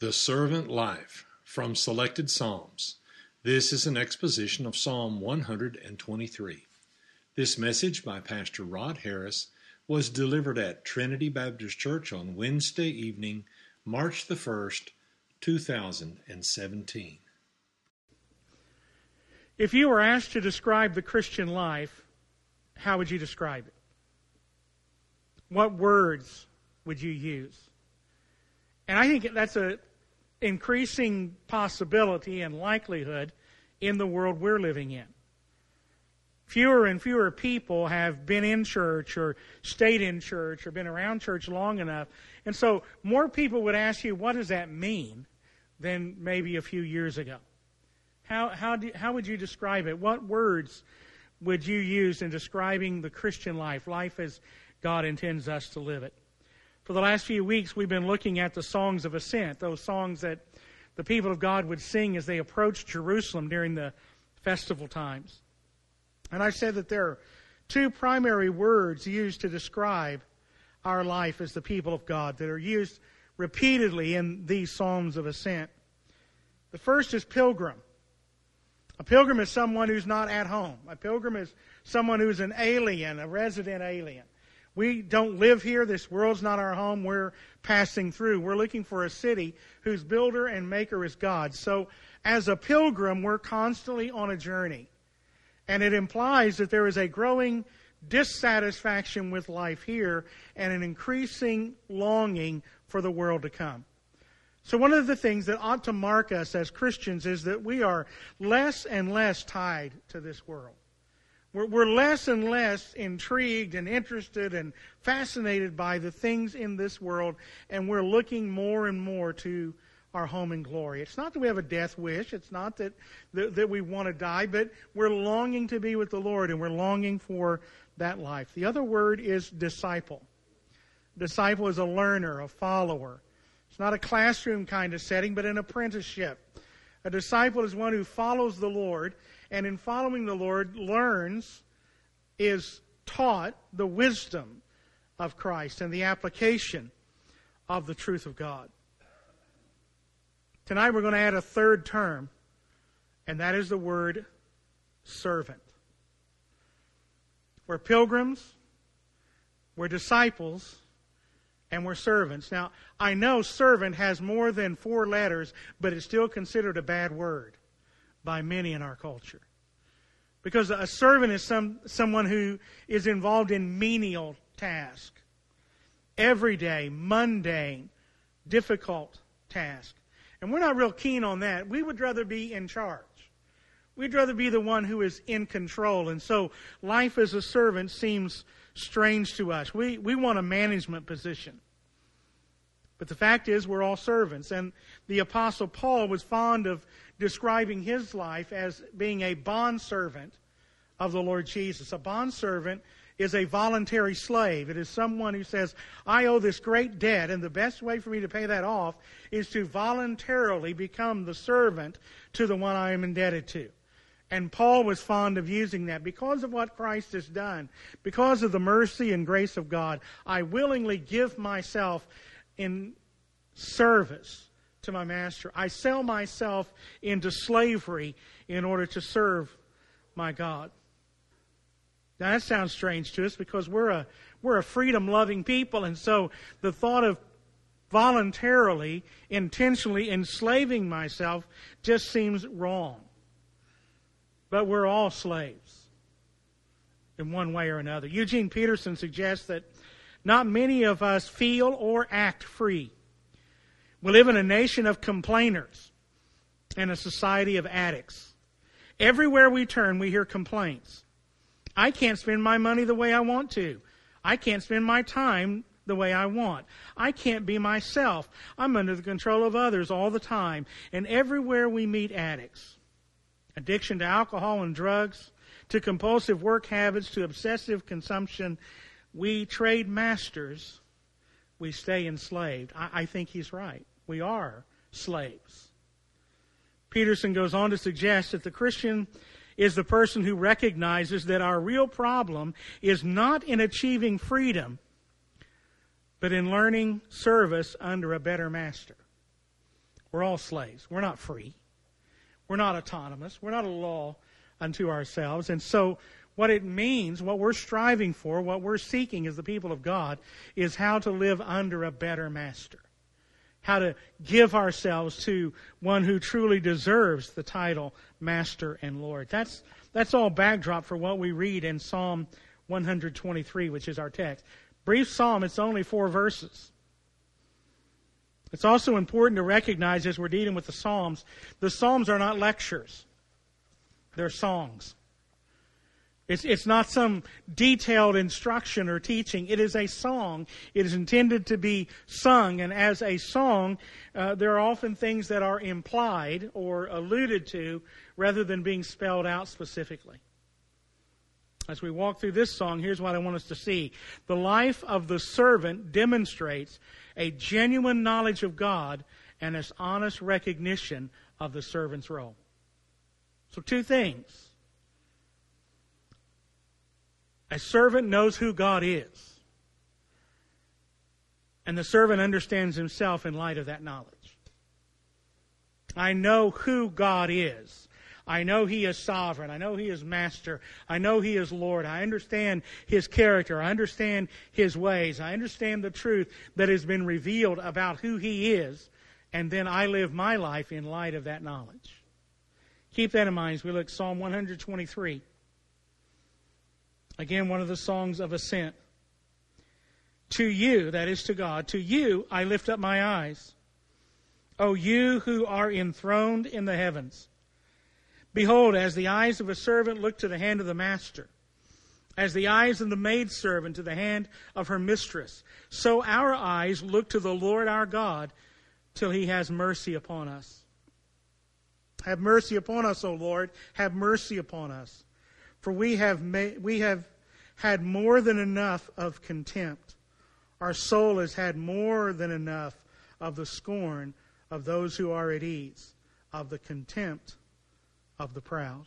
The Servant Life from Selected Psalms. This is an exposition of Psalm 123. This message by Pastor Rod Harris was delivered at Trinity Baptist Church on Wednesday evening, March the 1st, 2017. If you were asked to describe the Christian life, how would you describe it? What words would you use? And I think that's an increasing possibility and likelihood in the world we're living in. Fewer and fewer people have been in church or stayed in church or been around church long enough. And so more people would ask you, what does that mean, than maybe a few years ago. How would you describe it? What words would you use in describing the Christian life, life as God intends us to live it? For the last few weeks, we've been looking at the songs of ascent, those songs that the people of God would sing as they approached Jerusalem during the festival times. And I said that there are two primary words used to describe our life as the people of God that are used repeatedly in these songs of ascent. The first is pilgrim. A pilgrim is someone who's not at home. A pilgrim is someone who's an alien, a resident alien. We don't live here. This world's not our home. We're passing through. We're looking for a city whose builder and maker is God. So as a pilgrim, we're constantly on a journey. And it implies that there is a growing dissatisfaction with life here and an increasing longing for the world to come. So one of the things that ought to mark us as Christians is that we are less and less tied to this world. We're less and less intrigued and interested and fascinated by the things in this world, and we're looking more and more to our home in glory. It's not that we have a death wish. It's not that we want to die, but we're longing to be with the Lord, and we're longing for that life. The other word is disciple. Disciple is a learner, a follower. It's not a classroom kind of setting, but an apprenticeship. A disciple is one who follows the Lord, and in following the Lord, learns, is taught the wisdom of Christ and the application of the truth of God. Tonight we're going to add a third term, and that is the word servant. We're pilgrims, we're disciples, and we're servants. Now, I know servant has more than 4 letters, but it's still considered a bad word by many in our culture. Because a servant is someone who is involved in menial task. Everyday, mundane, difficult task. And we're not real keen on that. We would rather be in charge. We'd rather be the one who is in control. And so life as a servant seems strange to us. We want a management position. But the fact is, we're all servants. And the Apostle Paul was fond of describing his life as being a bondservant of the Lord Jesus. A bondservant is a voluntary slave. It is someone who says, I owe this great debt, and the best way for me to pay that off is to voluntarily become the servant to the one I am indebted to. And Paul was fond of using that. Because of what Christ has done, because of the mercy and grace of God, I willingly give myself in service to my master. I sell myself into slavery in order to serve my God. Now that sounds strange to us because we're a freedom-loving people, and so the thought of voluntarily, intentionally enslaving myself just seems wrong. But we're all slaves in one way or another. Eugene Peterson suggests that not many of us feel or act free. We live in a nation of complainers and a society of addicts. Everywhere we turn, we hear complaints. I can't spend my money the way I want to. I can't spend my time the way I want. I can't be myself. I'm under the control of others all the time. And everywhere we meet addicts. Addiction to alcohol and drugs, to compulsive work habits, to obsessive consumption. We trade masters. We stay enslaved. I think he's right. We are slaves. Peterson goes on to suggest that the Christian is the person who recognizes that our real problem is not in achieving freedom, but in learning service under a better master. We're all slaves. We're not free. We're not autonomous. We're not a law unto ourselves. And so what it means, what we're striving for, what we're seeking as the people of God, is how to live under a better master. How to give ourselves to one who truly deserves the title Master and Lord. That's all backdrop for what we read in Psalm 123, which is our text. Brief psalm, it's only 4 verses. It's also important to recognize as we're dealing with the Psalms are not lectures. They're songs. It's not some detailed instruction or teaching. It is a song. It is intended to be sung. And as a song, there are often things that are implied or alluded to rather than being spelled out specifically. As we walk through this song, here's what I want us to see. The life of the servant demonstrates a genuine knowledge of God and an honest recognition of the servant's role. So 2 things. A servant knows who God is. And the servant understands himself in light of that knowledge. I know who God is. I know He is sovereign. I know He is master. I know He is Lord. I understand His character. I understand His ways. I understand the truth that has been revealed about who He is. And then I live my life in light of that knowledge. Keep that in mind as we look at Psalm 123. Again, one of the songs of ascent. To you, that is to God, to you I lift up my eyes. O you who are enthroned in the heavens. Behold, as the eyes of a servant look to the hand of the master, as the eyes of the maidservant to the hand of her mistress, so our eyes look to the Lord our God till He has mercy upon us. Have mercy upon us, O Lord. Have mercy upon us. For we have had more than enough of contempt. Our soul has had more than enough of the scorn of those who are at ease, of the contempt of the proud.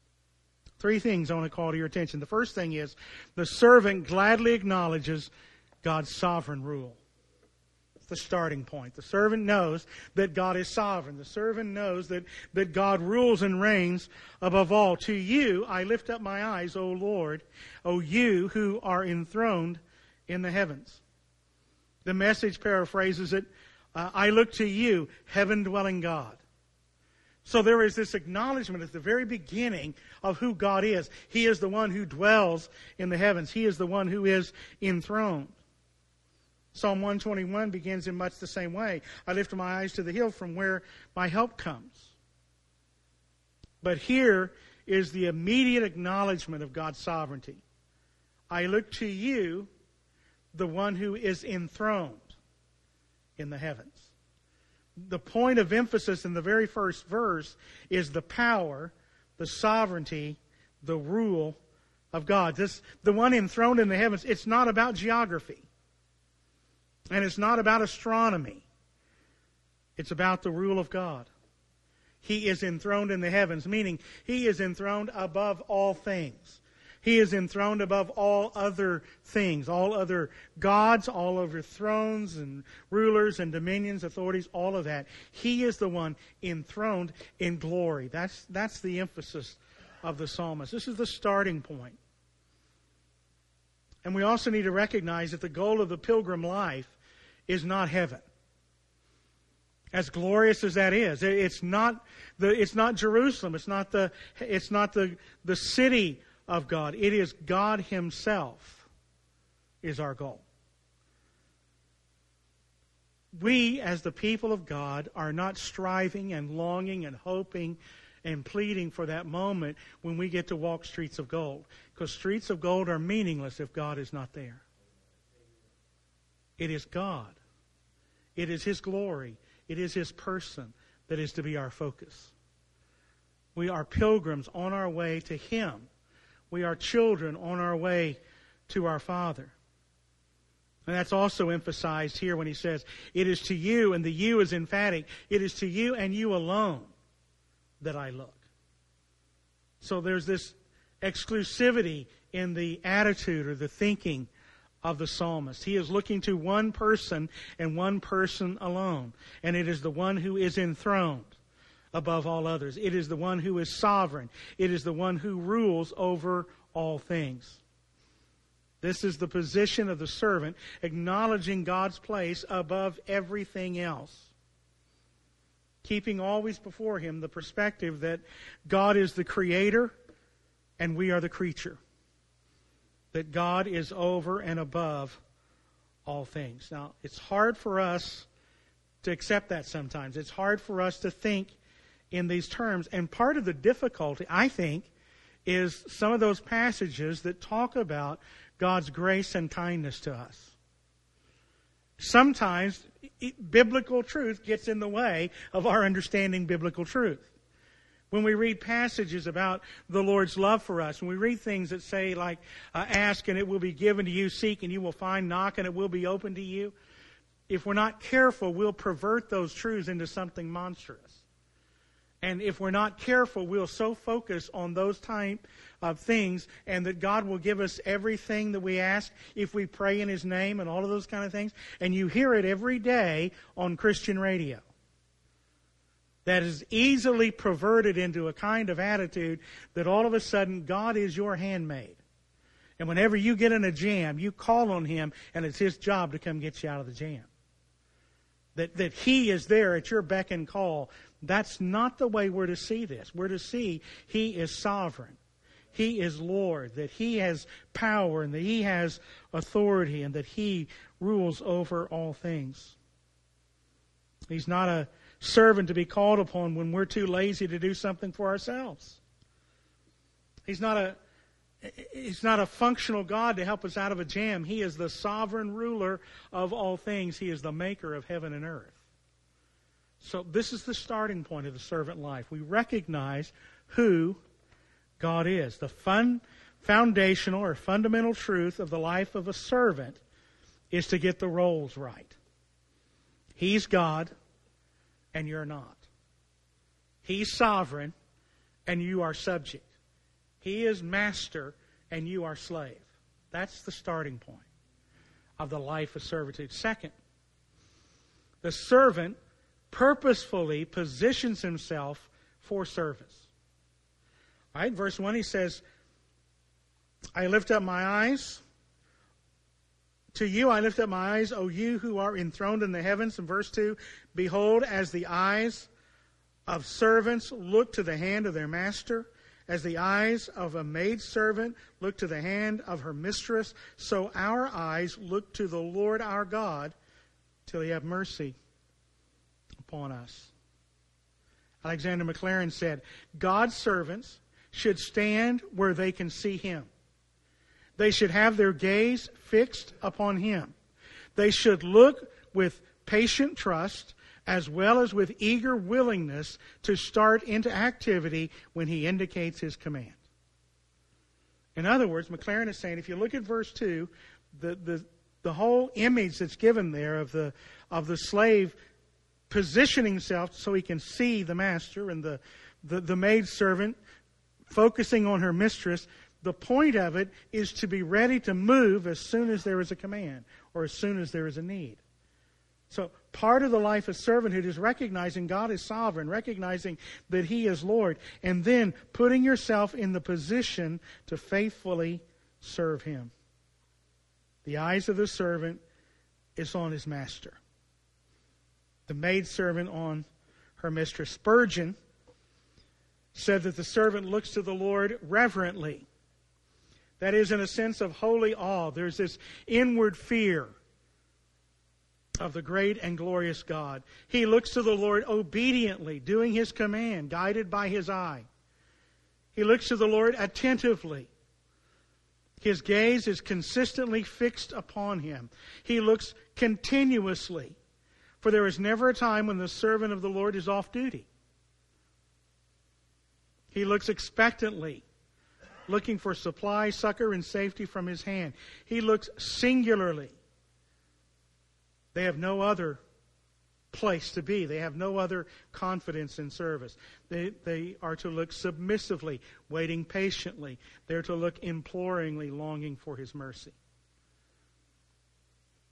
3 things I want to call to your attention. The first thing is the servant gladly acknowledges God's sovereign rule. It's the starting point. The servant knows that God is sovereign. The servant knows that God rules and reigns above all. To you I lift up my eyes, O Lord, O you who are enthroned in the heavens. The Message paraphrases it, I look to you, heaven-dwelling God. So there is this acknowledgement at the very beginning of who God is. He is the one who dwells in the heavens. He is the one who is enthroned. Psalm 121 begins in much the same way. I lift my eyes to the hill from where my help comes. But here is the immediate acknowledgement of God's sovereignty. I look to you, the one who is enthroned in the heavens. The point of emphasis in the very first verse is the power, the sovereignty, the rule of God. The one enthroned in the heavens, it's not about geography. And it's not about astronomy. It's about the rule of God. He is enthroned in the heavens, meaning He is enthroned above all things. He is enthroned above all other things, all other gods, all other thrones and rulers and dominions, authorities, all of that. He is the one enthroned in glory. That's the emphasis of the psalmist. This is the starting point. And we also need to recognize that the goal of the pilgrim life is not heaven. As glorious as that is, it's not Jerusalem. It's not the city of God. It is God Himself is our goal. We, as the people of God, are not striving and longing and hoping and pleading for that moment when we get to walk streets of gold. Because streets of gold are meaningless if God is not there. It is God. It is His glory. It is His person that is to be our focus. We are pilgrims on our way to Him. We are children on our way to our Father. And that's also emphasized here when he says, it is to you, and the you is emphatic, it is to you and you alone that I look. So there's this exclusivity in the attitude or the thinking of the psalmist. He is looking to one person and one person alone. And it is the one who is enthroned above all others. It is the one who is sovereign. It is the one who rules over all things. This is the position of the servant, acknowledging God's place above everything else. Keeping always before him the perspective that God is the creator and we are the creature. That God is over and above all things. Now, it's hard for us to accept that sometimes. It's hard for us to think in these terms. And part of the difficulty, I think, is some of those passages that talk about God's grace and kindness to us. Sometimes biblical truth gets in the way of our understanding biblical truth. When we read passages about the Lord's love for us, when we read things that say like, ask and it will be given to you, seek and you will find, knock and it will be open to you, if we're not careful, we'll pervert those truths into something monstrous. And if we're not careful, we'll so focus on those type of things and that God will give us everything that we ask if we pray in His name and all of those kind of things. And you hear it every day on Christian radio. That is easily perverted into a kind of attitude that all of a sudden God is your handmaid. And whenever you get in a jam, you call on Him and it's His job to come get you out of the jam. That He is there at your beck and call. That's not the way we're to see this. We're to see He is sovereign. He is Lord. That He has power and that He has authority and that He rules over all things. He's not a servant to be called upon when we're too lazy to do something for ourselves. He's not a functional God to help us out of a jam. He is the sovereign ruler of all things. He is the maker of heaven and earth. So this is the starting point of the servant life. We recognize who God is. The foundational or fundamental truth of the life of a servant is to get the roles right. He's God and you're not. He's sovereign and you are subject. He is master and you are slave. That's the starting point of the life of servitude. Second, the servant purposefully positions himself for service. All right, verse 1 he says, I lift up my eyes. To you I lift up my eyes, O you who are enthroned in the heavens. In verse 2, behold, as the eyes of servants look to the hand of their master, as the eyes of a maidservant look to the hand of her mistress, so our eyes look to the Lord our God till He have mercy upon us. Alexander Maclaren said, God's servants should stand where they can see Him. They should have their gaze fixed upon Him. They should look with patient trust as well as with eager willingness to start into activity when He indicates His command. In other words, Maclaren is saying, if you look at verse 2, the whole image that's given there of the slave positioning himself so he can see the master and the maidservant focusing on her mistress, the point of it is to be ready to move as soon as there is a command or as soon as there is a need. So part of the life of servanthood is recognizing God is sovereign, recognizing that He is Lord, and then putting yourself in the position to faithfully serve Him. The eyes of the servant is on his master. The maidservant on her mistress. Spurgeon said that the servant looks to the Lord reverently. That is, in a sense of holy awe. There's this inward fear of the great and glorious God. He looks to the Lord obediently, doing His command, guided by His eye. He looks to the Lord attentively. His gaze is consistently fixed upon Him. He looks continuously, for there is never a time when the servant of the Lord is off duty. He looks expectantly, looking for supply, succor, and safety from His hand. He looks singularly. They have no other place to be. They have no other confidence in service. They are to look submissively, waiting patiently. They're to look imploringly, longing for His mercy.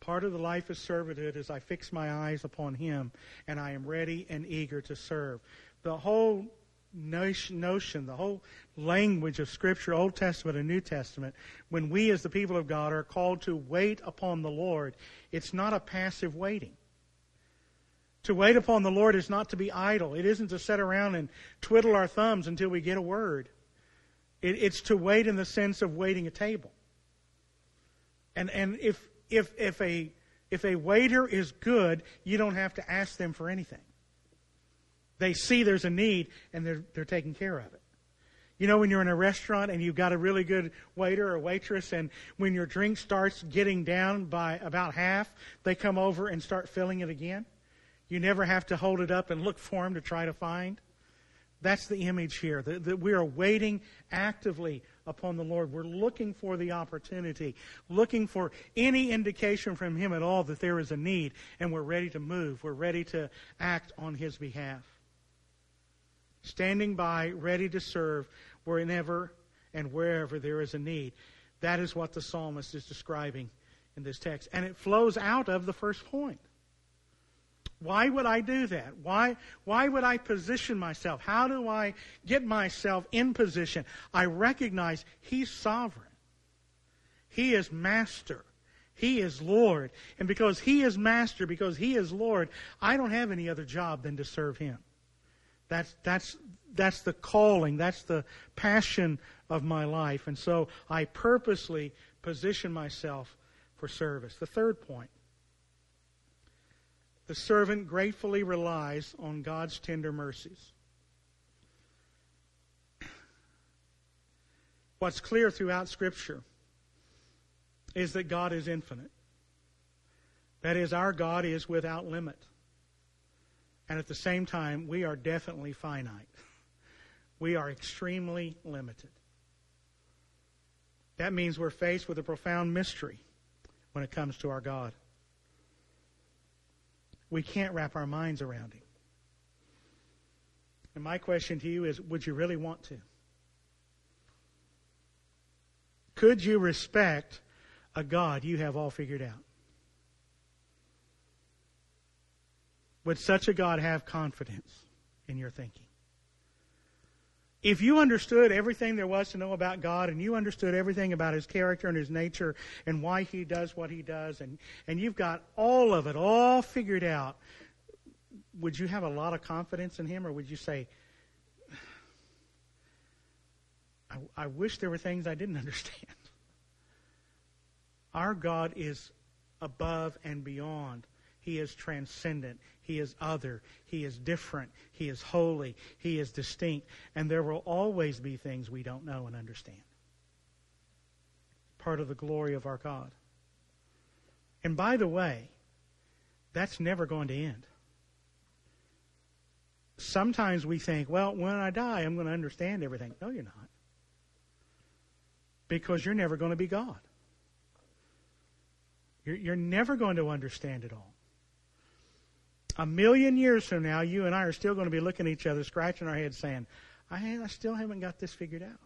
Part of the life of servanthood is I fix my eyes upon Him, and I am ready and eager to serve. The whole notion, the whole language of Scripture, Old Testament and New Testament, when we as the people of God are called to wait upon the Lord, it's not a passive waiting. To wait upon the Lord is not to be idle. It isn't to sit around and twiddle our thumbs until we get a word. It's to wait in the sense of waiting a table. And if a waiter is good, you don't have to ask them for anything. They see there's a need, and they're taking care of it. You know, when you're in a restaurant and you've got a really good waiter or waitress, and when your drink starts getting down by about half, they come over and start filling it again. You never have to hold it up and look for them to try to find. That's the image here, that we are waiting actively upon the Lord. We're looking for the opportunity, looking for any indication from Him at all that there is a need, and we're ready to move. We're ready to act on His behalf. Standing by, ready to serve whenever and wherever there is a need. That is what the psalmist is describing in this text. And it flows out of the first point. Why would I do that? Why would I position myself? How do I get myself in position? I recognize He's sovereign. He is master. He is Lord. And because He is master, because He is Lord, I don't have any other job than to serve Him. That's the calling. That's the passion of my life. And so I purposely position myself for service. The third point. The servant gratefully relies on God's tender mercies. What's clear throughout Scripture is that God is infinite. That is, our God is without limit. And at the same time, we are definitely finite. We are extremely limited. That means we're faced with a profound mystery when it comes to our God. We can't wrap our minds around Him. And my question to you is, would you really want to? Could you respect a God you have all figured out? Would such a God have confidence in your thinking? If you understood everything there was to know about God, and you understood everything about His character and His nature and why He does what He does, and you've got all of it all figured out, would you have a lot of confidence in Him, or would you say, I wish there were things I didn't understand? Our God is above and beyond. He is transcendent. He is other. He is different. He is holy. He is distinct. And there will always be things we don't know and understand. Part of the glory of our God. And by the way, that's never going to end. Sometimes we think, well, when I die, I'm going to understand everything. No, you're not. Because you're never going to be God. You're never going to understand it all. 1,000,000 years from now, you and I are still going to be looking at each other, scratching our heads, saying, I still haven't got this figured out.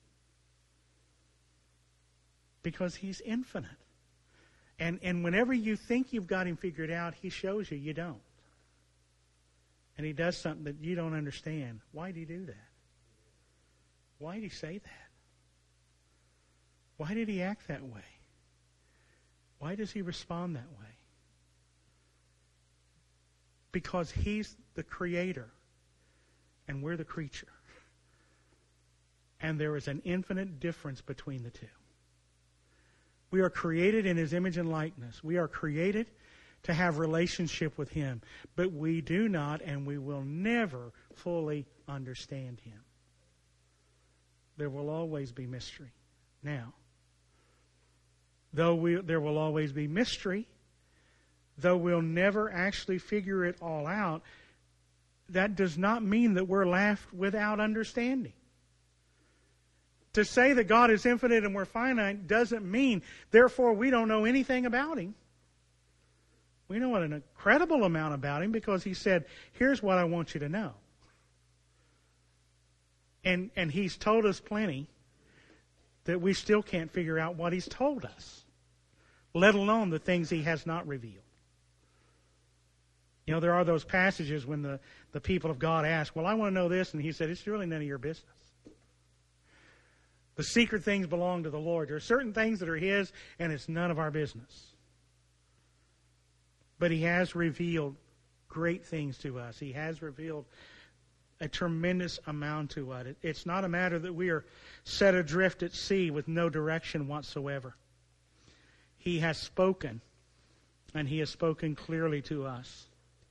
Because He's infinite. And whenever you think you've got Him figured out, He shows you you don't. And He does something that you don't understand. Why did He do that? Why did He say that? Why did He act that way? Why does He respond that way? Because He's the Creator and we're the creature. And there is an infinite difference between the two. We are created in His image and likeness. We are created to have relationship with Him. But we do not and we will never fully understand Him. There will always be mystery. Now, there will always be mystery, though we'll never actually figure it all out, that does not mean that we're left without understanding. To say that God is infinite and we're finite doesn't mean, therefore, we don't know anything about Him. We know an incredible amount about Him because He said, here's what I want you to know. And He's told us plenty that we still can't figure out what He's told us. let alone the things He has not revealed. You know, there are those passages when the people of God ask, well, I want to know this, and He said, it's really none of your business. The secret things belong to the Lord. There are certain things that are His, and it's none of our business. But He has revealed great things to us. He has revealed a tremendous amount to us. It's not a matter that we are set adrift at sea with no direction whatsoever. He has spoken, and He has spoken clearly to us.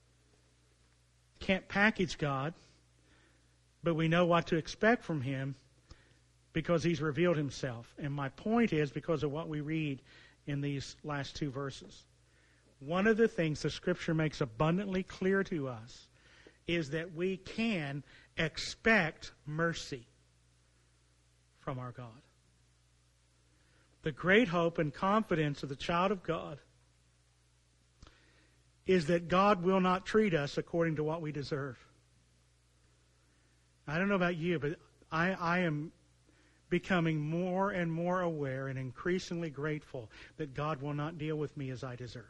Can't package God, but we know what to expect from Him because He's revealed Himself. And my point is because of what we read in these last two verses. One of the things the Scripture makes abundantly clear to us is that we can expect mercy from our God. The great hope and confidence of the child of God is that God will not treat us according to what we deserve. I don't know about you, but I am becoming more and more aware and increasingly grateful that God will not deal with me as I deserve.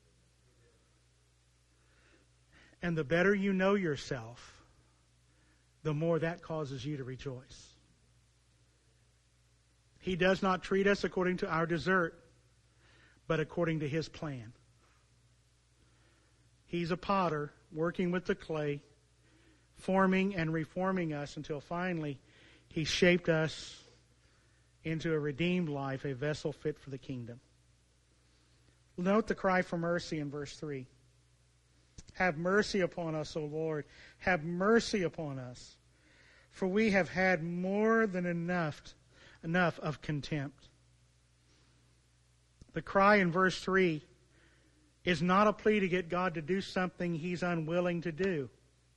And the better you know yourself, the more that causes you to rejoice. He does not treat us according to our desert, but according to His plan. He's a potter working with the clay, forming and reforming us until finally He shaped us into a redeemed life, a vessel fit for the kingdom. Note the cry for mercy in verse 3. Have mercy upon us, O Lord. Have mercy upon us. For we have had more than enough of contempt. The cry in verse 3 is not a plea to get God to do something He's unwilling to do.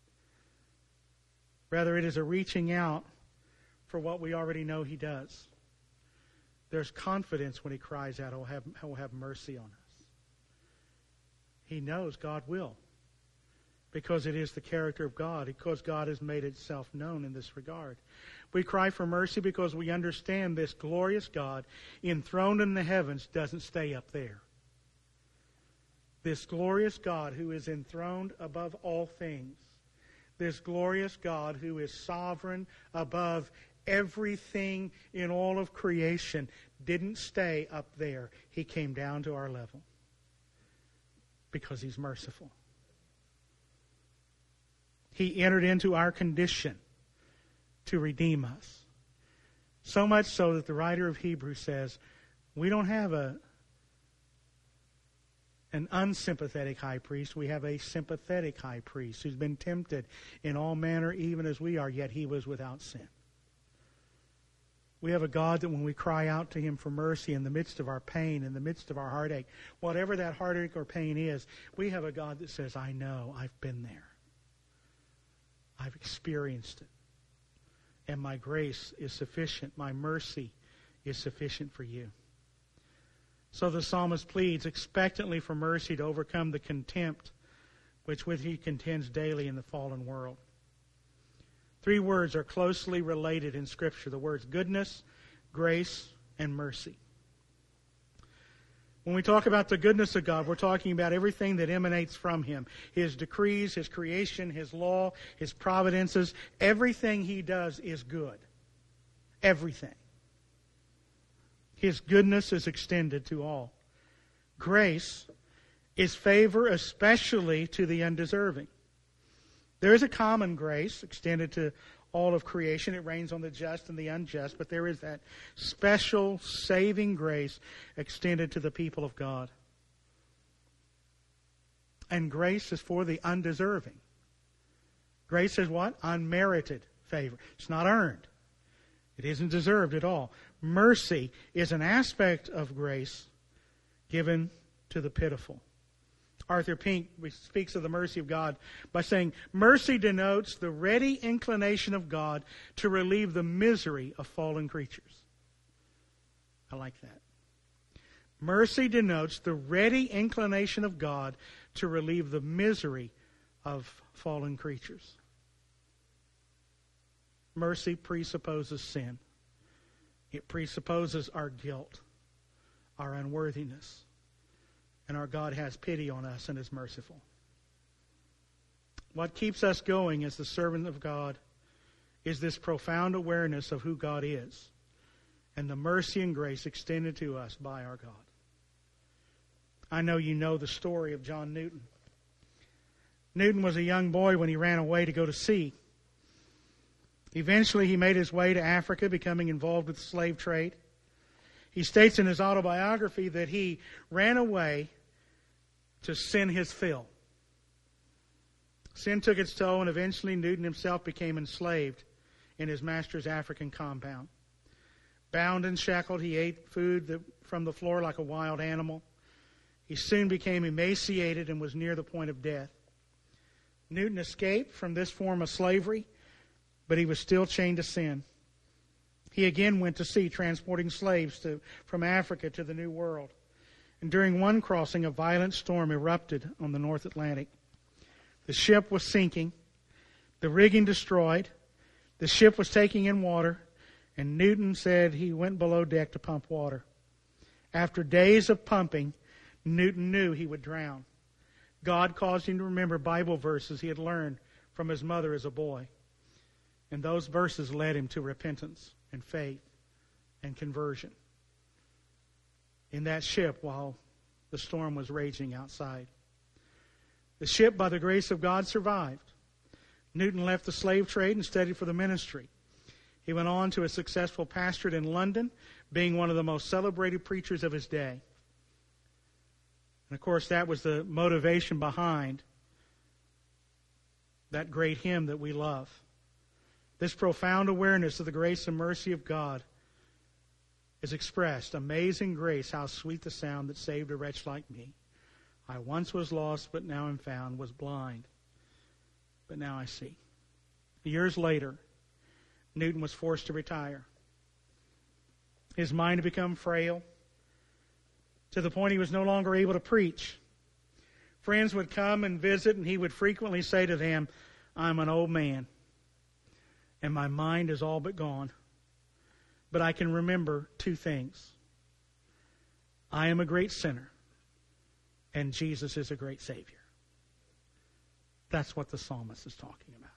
Rather, it is a reaching out for what we already know He does. There's confidence when He cries out, "Oh, have mercy on us." He knows God will, because it is the character of God, because God has made itself known in this regard. We cry for mercy because we understand this glorious God, enthroned in the heavens, doesn't stay up there. This glorious God who is enthroned above all things, this glorious God who is sovereign above everything in all of creation, didn't stay up there. He came down to our level because He's merciful. He entered into our condition to redeem us. So much so that the writer of Hebrews says, we don't have an unsympathetic high priest. We have a sympathetic high priest who's been tempted in all manner, even as we are, yet He was without sin. We have a God that when we cry out to Him for mercy in the midst of our pain, in the midst of our heartache, whatever that heartache or pain is, we have a God that says, I know, I've been there. I've experienced it. And my grace is sufficient. My mercy is sufficient for you. So the psalmist pleads expectantly for mercy to overcome the contempt which with he contends daily in the fallen world. Three words are closely related in Scripture. The words goodness, grace, and mercy. When we talk about the goodness of God, we're talking about everything that emanates from Him. His decrees, His creation, His law, His providences. Everything He does is good. Everything. His goodness is extended to all. Grace is favor especially to the undeserving. There is a common grace extended to all of creation. It rains on the just and the unjust, but there is that special saving grace extended to the people of God. And grace is for the undeserving. Grace is what? Unmerited favor. It's not earned. It isn't deserved at all. Mercy is an aspect of grace given to the pitiful. Arthur Pink speaks of the mercy of God by saying, mercy denotes the ready inclination of God to relieve the misery of fallen creatures. I like that. Mercy denotes the ready inclination of God to relieve the misery of fallen creatures. Mercy presupposes sin. It presupposes our guilt, our unworthiness. And our God has pity on us and is merciful. What keeps us going as the servant of God is this profound awareness of who God is and the mercy and grace extended to us by our God. I know you know the story of John Newton. Newton was a young boy when he ran away to go to sea. Eventually, he made his way to Africa, becoming involved with the slave trade. He states in his autobiography that he ran away to sin his fill. Sin took its toll, and eventually Newton himself became enslaved in his master's African compound. Bound and shackled, he ate food from the floor like a wild animal. He soon became emaciated and was near the point of death. Newton escaped from this form of slavery, but he was still chained to sin. He again went to sea, transporting slaves from Africa to the New World. And during one crossing, a violent storm erupted on the North Atlantic. The ship was sinking, the rigging destroyed, the ship was taking in water, and Newton said he went below deck to pump water. After days of pumping, Newton knew he would drown. God caused him to remember Bible verses he had learned from his mother as a boy. And those verses led him to repentance and faith and conversion in that ship while the storm was raging outside. The ship, by the grace of God, survived. Newton left the slave trade and studied for the ministry. He went on to a successful pastorate in London, being one of the most celebrated preachers of his day. And of course, that was the motivation behind that great hymn that we love. This profound awareness of the grace and mercy of God is expressed. Amazing grace, how sweet the sound that saved a wretch like me. I once was lost, but now am found, was blind, but now I see. Years later, Newton was forced to retire. His mind had become frail, to the point he was no longer able to preach. Friends would come and visit, and he would frequently say to them, I'm an old man, and my mind is all but gone. But I can remember two things. I am a great sinner, and Jesus is a great Savior. That's what the psalmist is talking about.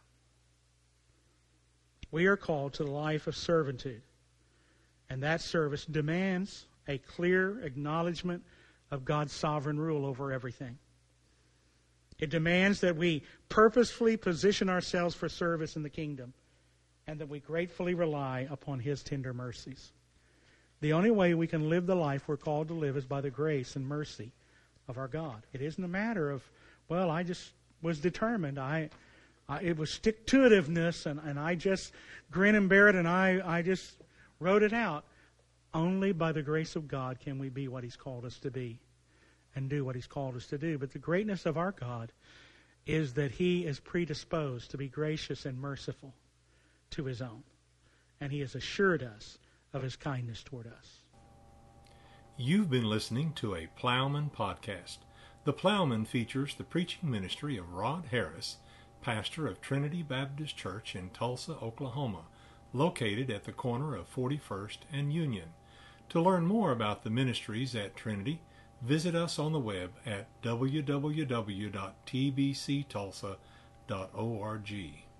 We are called to the life of servitude, and that service demands a clear acknowledgement of God's sovereign rule over everything. It demands that we purposefully position ourselves for service in the kingdom and that we gratefully rely upon His tender mercies. The only way we can live the life we're called to live is by the grace and mercy of our God. It isn't a matter of, well, I just was determined. It was stick-to-itiveness, and I just grin and bear it, and I just wrote it out. Only by the grace of God can we be what He's called us to be and do what He's called us to do. But the greatness of our God is that He is predisposed to be gracious and merciful to His own. And He has assured us of His kindness toward us. You've been listening to a Plowman podcast. The Plowman features the preaching ministry of Rod Harris, pastor of Trinity Baptist Church in Tulsa, Oklahoma, located at the corner of 41st and Union. To learn more about the ministries at Trinity, visit us on the web at www.tbctulsa.org.